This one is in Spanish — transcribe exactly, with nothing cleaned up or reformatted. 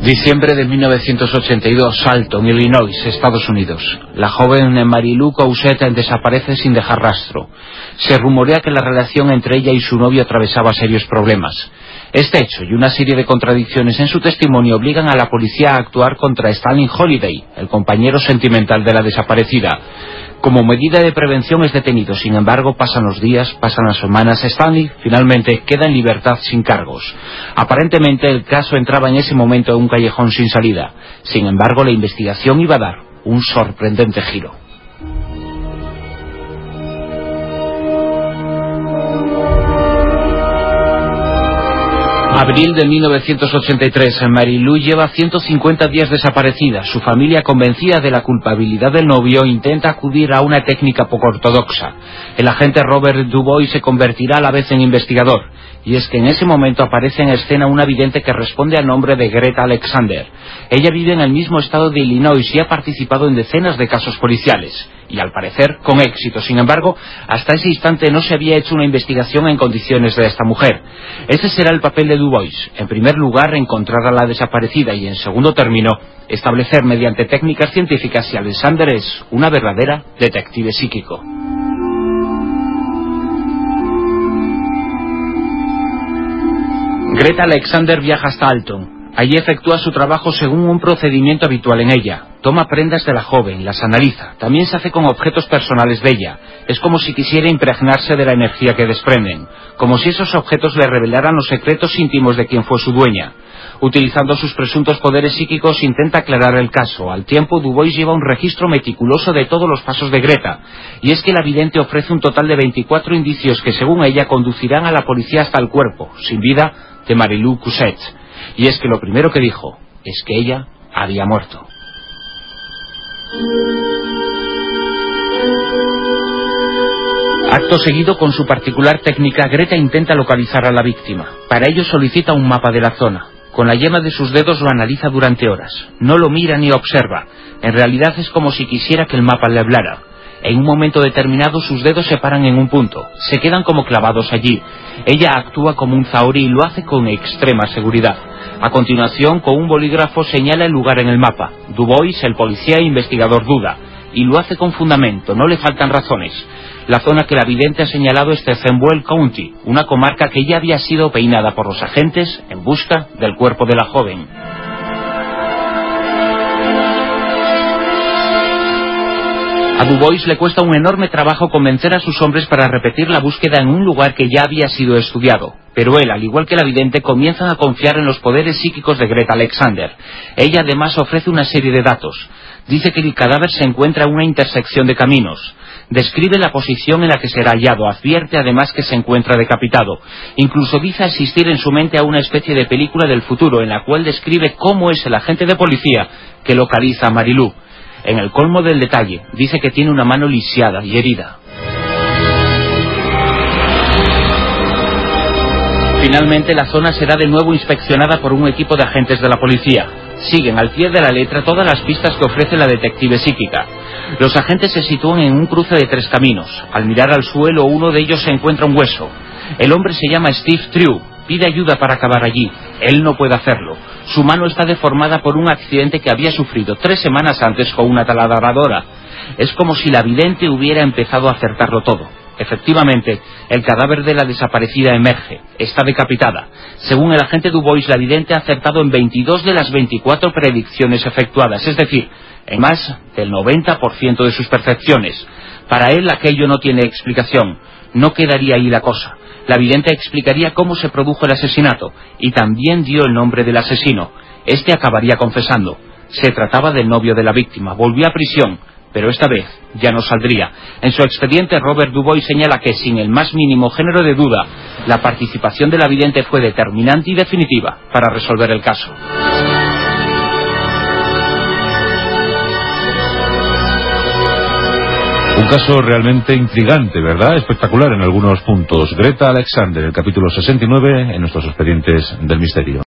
Diciembre de mil novecientos ochenta y dos, Alton, Illinois, Estados Unidos. La joven Marilou Cousette desaparece sin dejar rastro. Se rumorea que la relación entre ella y su novio atravesaba serios problemas. Este hecho y una serie de contradicciones en su testimonio obligan a la policía a actuar contra Stanley Holiday, el compañero sentimental de la desaparecida. Como medida de prevención es detenido, sin embargo, pasan los días, pasan las semanas. Stanley finalmente queda en libertad sin cargos. Aparentemente el caso entraba en ese momento en un callejón sin salida. Sin embargo, la investigación iba a dar un sorprendente giro. Abril de mil novecientos ochenta y tres, Marilou lleva ciento cincuenta días desaparecida. Su familia, convencida de la culpabilidad del novio, intenta acudir a una técnica poco ortodoxa. El agente Robert Dubois se convertirá a la vez en investigador. Y es que en ese momento aparece en escena una vidente que responde al nombre de Greta Alexander. Ella vive en el mismo estado de Illinois y ha participado en decenas de casos policiales. Y al parecer, con éxito. Sin embargo, hasta ese instante no se había hecho una investigación en condiciones de esta mujer. Ese será el papel de Dubois. En primer lugar, encontrar a la desaparecida y en segundo término, establecer mediante técnicas científicas si Alexander es una verdadera detective psíquico. Greta Alexander viaja hasta Alton. Allí efectúa su trabajo según un procedimiento habitual en ella. Toma prendas de la joven, las analiza. También se hace con objetos personales de ella. Es como si quisiera impregnarse de la energía que desprenden. Como si esos objetos le revelaran los secretos íntimos de quien fue su dueña. Utilizando sus presuntos poderes psíquicos intenta aclarar el caso. Al tiempo, Dubois lleva un registro meticuloso de todos los pasos de Greta. Y es que la vidente ofrece un total de veinticuatro indicios que, según ella, conducirán a la policía hasta el cuerpo, sin vida, de Marilou Cousette. Y es que lo primero que dijo es que ella había muerto. Acto seguido, con su particular técnica, Greta intenta localizar a la víctima. Para ello solicita un mapa de la zona. Con la yema de sus dedos lo analiza durante horas. No lo mira ni observa. En realidad es como si quisiera que el mapa le hablara. En un momento determinado sus dedos se paran en un punto. Se quedan como clavados allí. Ella actúa como un zahorí y lo hace con extrema seguridad. A continuación, con un bolígrafo señala el lugar en el mapa. Dubois, el policía e investigador, duda. Y lo hace con fundamento, no le faltan razones. La zona que la vidente ha señalado es Tazewell County, una comarca que ya había sido peinada por los agentes en busca del cuerpo de la joven. A Dubois le cuesta un enorme trabajo convencer a sus hombres para repetir la búsqueda en un lugar que ya había sido estudiado. Pero él, al igual que la vidente, comienzan a confiar en los poderes psíquicos de Greta Alexander. Ella además ofrece una serie de datos. Dice que el cadáver se encuentra en una intersección de caminos. Describe la posición en la que será hallado. Advierte además que se encuentra decapitado. Incluso dice asistir en su mente a una especie de película del futuro en la cual describe cómo es el agente de policía que localiza a Marilou. En el colmo del detalle, dice que tiene una mano lisiada y herida. Finalmente, la zona será de nuevo inspeccionada por un equipo de agentes de la policía. Siguen al pie de la letra todas las pistas que ofrece la detective psíquica. Los agentes se sitúan en un cruce de tres caminos. Al mirar al suelo, uno de ellos se encuentra un hueso. El hombre se llama Steve True. Pide ayuda para acabar allí. Él no puede hacerlo. Su mano está deformada por un accidente que había sufrido tres semanas antes con una taladradora. Es como si la vidente hubiera empezado a acertarlo todo. Efectivamente, el cadáver de la desaparecida emerge. Está decapitada. Según el agente Dubois, la vidente ha acertado en veintidós de las veinticuatro predicciones efectuadas, es decir, en más del noventa por ciento de sus percepciones. Para él aquello no tiene explicación. No quedaría ahí la cosa. La vidente explicaría cómo se produjo el asesinato y también dio el nombre del asesino. Este acabaría confesando. Se trataba del novio de la víctima. Volvió a prisión, pero esta vez ya no saldría. En su expediente, Robert Dubois señala que, sin el más mínimo género de duda, la participación de la vidente fue determinante y definitiva para resolver el caso. Un caso realmente intrigante, ¿verdad? Espectacular en algunos puntos. Greta Alexander, el capítulo sesenta y nueve en nuestros expedientes del misterio.